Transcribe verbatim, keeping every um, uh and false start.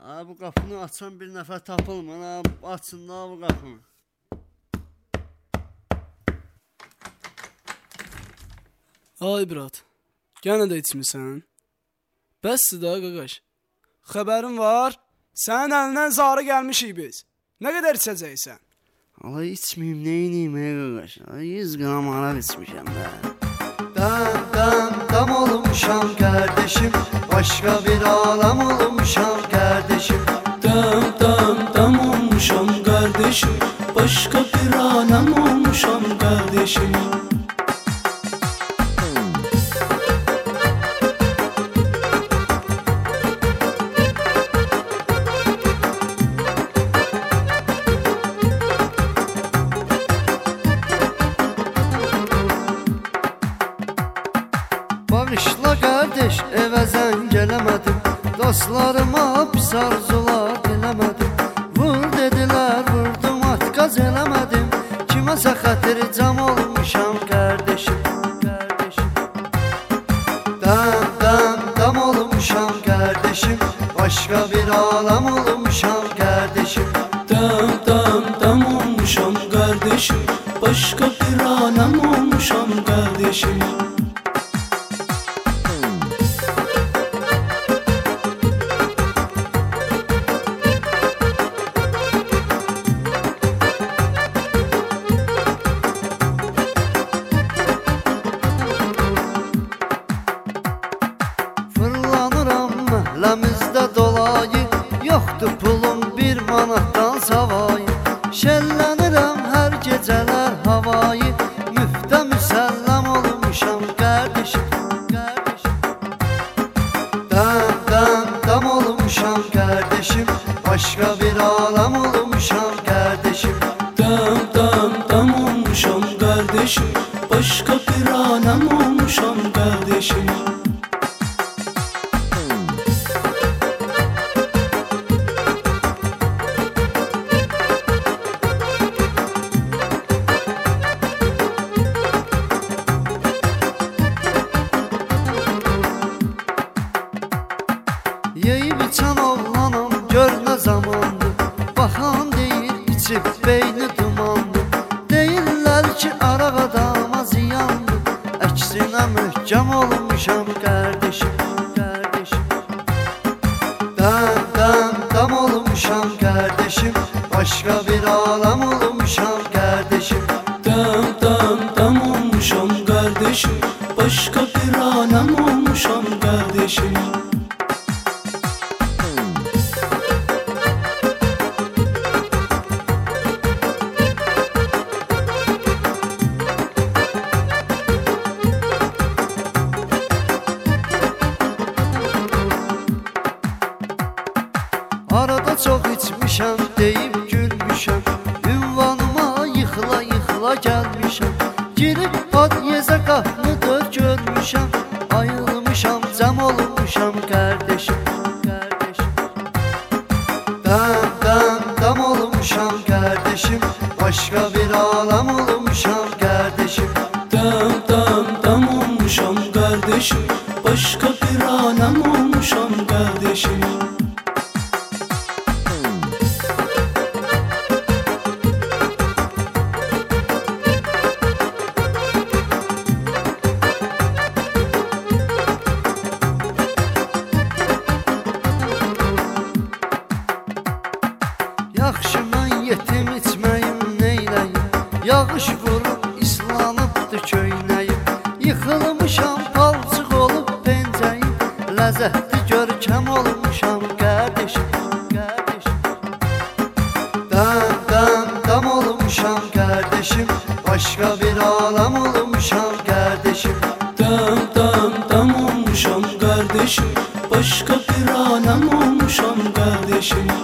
Ay, bu qapını açan bir nəfər tapılmır. Ha, açın da bu qapını. Ay brat, gənə də içmirsən? Bəsdir da qaqaş. Xəbərin var, sənin əlindən zarı gəlmişik biz. Nə qədər içəcəksən? Ay, içməyim, neyniyim ey qaqaş? Ay, yüz qram araq içmişəm də. Dam, dam, dam olmuşam kardeşim, başka bir alem olmuşam kardeşim. Dam, dam, dam olmuşam kardeşim, başka bir alem olmuşam kardeşim. Bağışla kardeş, eve zəng gələmədim. Dostlarıma pis arzular diləmədim. Vur dediler, vurdum, atqaz eləmədim. Kiməsə xətircəm olmuşam kardeşim, kardeşim. Dam, dam, dam olmuşam kardeşim, başka bir alem olmuşam kardeşim. Dam, dam, dam olmuşam kardeşim, başka bir alem olmuşam kardeşim. Fırlanıram məhləmizdə dolayı, yoxdur pulum bir manatdan savayı. Şəllənirəm hər gecələr havayı, müftə müsəlləm olmuşam kardeşim, kardeşim. Dam, dam, dam olmuşam kardeşim, başka bir alem olmuşam kardeşim. Dam, dam, dam olmuşam kardeşim, başka bir alem olmuşam kardeşim. Yeyib içən oğlanam, gör nə zamandır. Baxan deyir, içib beyni dumandır. Deyirlər ki, araq adama ziyandır. Əksinə möhkəm olmuşam kardeşim, kardeşim. Dam, dam, dam olmuşam kardeşim, başka bir alem olmuşam kardeşim. Dam, dam, dam olmuşam kardeşim, başka bir alem olmuşam kardeşim. Arada çox içmişəm, deyib gülmüşəm. Ünvanıma yıxıla yıxıla gəlmişəm. Girib padyezə qapını dör görmüşəm. Ayılmışam, cəm olmuşam kardeşim, kardeşim. Dam, dam, dam olmuşam kardeşim, başka bir alem olmuşam kardeşim. Dam, dam, dam olmuşam kardeşim, başka bir alem olmuşam kardeşim. Yaxşı mən yetim içməyim neyləyim. Yağış vurub islanıbdı köynəyim. Yıxılmışam, palçıq olub pencəyim. Ləzzətli görkəm olmuşam kardeşim, kardeşim. Dam, dam, dam olmuşam kardeşim, başka bir alem olmuşam kardeşim. Dam, dam, dam olmuşam kardeşim, başka bir alem olmuşam kardeşim.